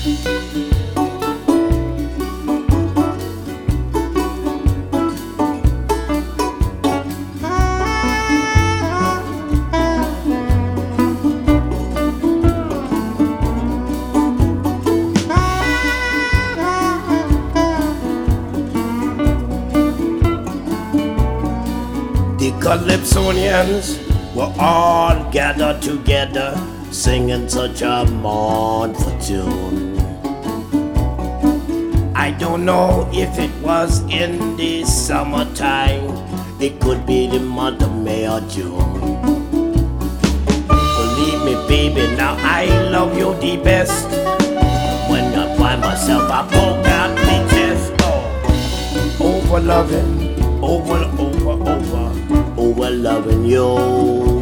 The Calypsonians were all gathered together, singing such a mournful tune. I don't know if it was in the summertime, it could be the month of May or June. Believe me, baby, now I love you the best. When I find myself, I broke out the chest. Oh, over loving, over loving you.